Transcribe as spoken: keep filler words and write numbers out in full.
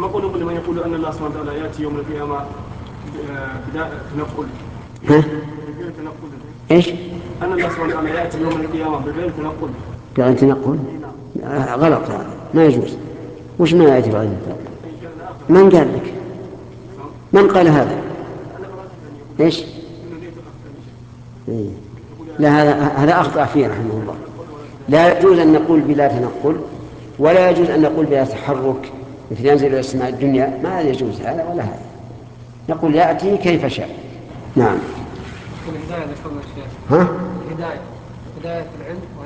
ما قولوا لمن يقول أن الله سبحانه وتعالى يأتي يوم القيامة بداية تنقل بغير تنقل. إيش؟ أن الله سبحانه وتعالى يأتي يوم القيامة بغير تنقل. بغير تنقل؟ آه غلط، هذا ما يجوز. وش ما يأتي بغير تنقل؟ من قال لك؟ من قال هذا؟ إيش؟ إيه. لا، هذا هذا أخطأ فيه رحمه الله. لا يجوز أن نقول بلا تنقل، ولا يجوز أن نقول بلا تحرك مثل ينزل إلى السماء الدنيا، ما يجوز هذا ولا هذا. نقول يأتي كيف شاء. نعم. الهداية ذكرنا الشيخ. ها؟ الهداية هداية العلم.